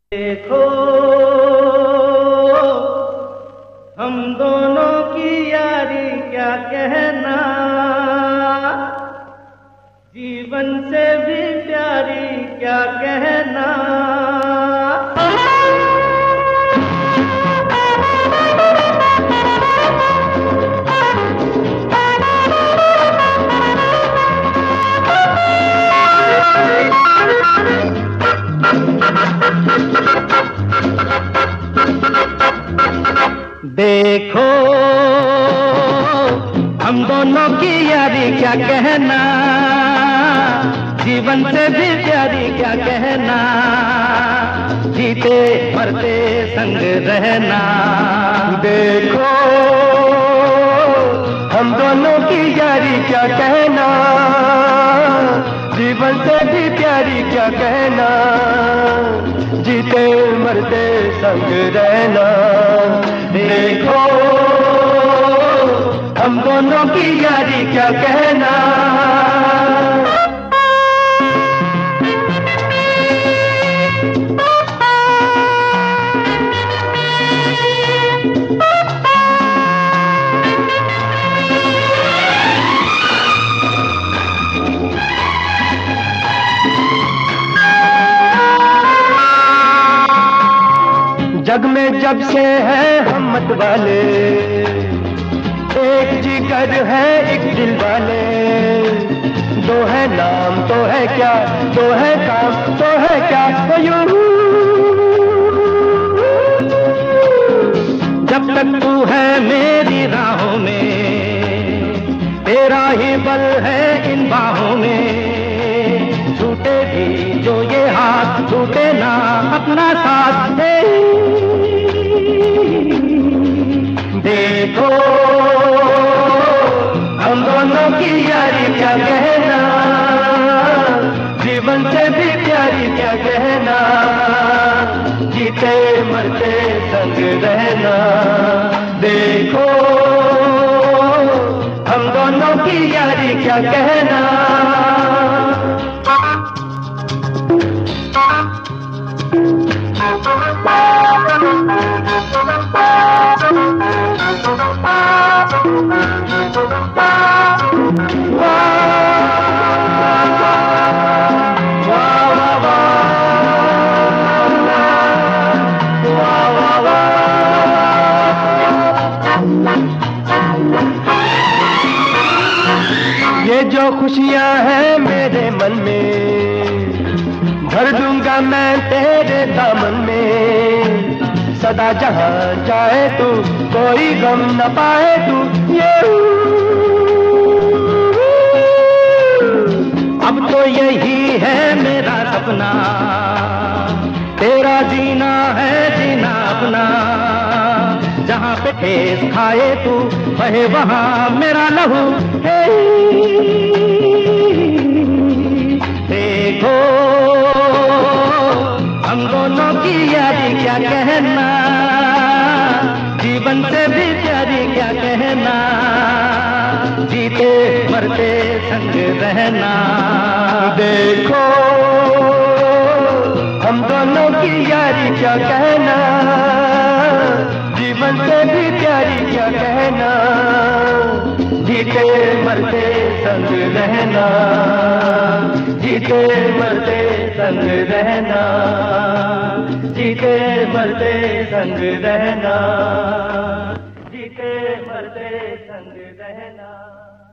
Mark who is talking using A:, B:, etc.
A: देखो हम दोनों की यारी क्या कहना, जीवन से भी प्यारी क्या कहना। देखो हम दोनों की यारी क्या कहना, जीवन से भी प्यारी क्या कहना। जीते मरते संग रहना।
B: देखो हम दोनों की यारी क्या कहना, जीवन से भी प्यारी क्या कहना। जीते मरते संग रहना। देखो हम दोनों की यारी क्या कहना। जग में जब से है हम मत वाले, एक जिगर है एक दिल वाले। दो है नाम तो है क्या, दो है काम तो है क्या।
A: जब तक तू है मेरी राहों में, तेरा ही बल है इन बाहों में। छूटे भी जो ये हाथ, छूटे ना अपना साथ दे।
B: देखो हम दोनों की यारी क्या कहना, जीवन से भी प्यारी क्या कहना। जीते मरते संग रहना। देखो हम दोनों की यारी क्या कहना। ये जो खुशियां हैं मेरे मन में, भर दूंगा मैं तेरे दामन में। सदा जहां जाए तू, कोई गम न पाए तू। ये
A: अब तो यही है मेरा सपना, तेरा जीना है जीना अपना। जहां पे ठेस खाए तू, बहे वहां मेरा लहू। देखो हम दोनों की यारी क्या कहना, जीवन से भी प्यारी क्या कहना। जीते मरते संग रहना।
B: देखो हम दोनों की यारी क्या कहना, जीवन से भी प्यारी क्या कहना। जीते मरते संग रहना। जीते मरते संग रहना। जीते मरते संग रहना। जीते मरते संग रहना।